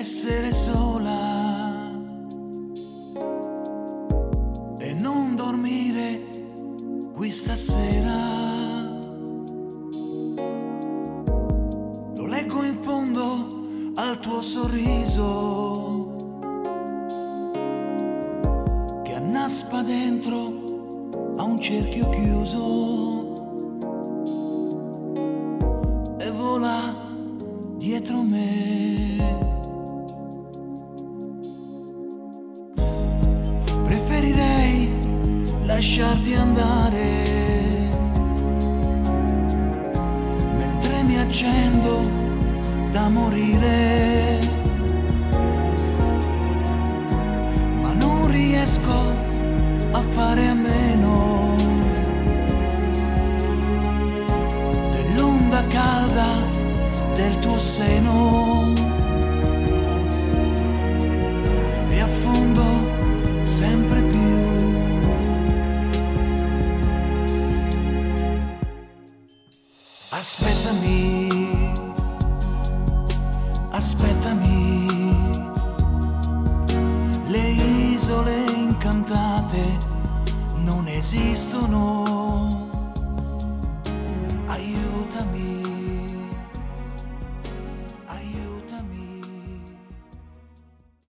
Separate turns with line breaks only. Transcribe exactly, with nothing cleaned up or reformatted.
essere sola e non dormire qui stasera. Lo leggo in fondo al tuo sorriso che annaspa dentro a un cerchio chiuso e vola dietro me. Preferirei lasciarti andare mentre mi accendo da morire, ma non riesco a fare a meno dell'onda calda del tuo seno e affondo sempre più. Aspettami, aspettami, le isole incantate non esistono.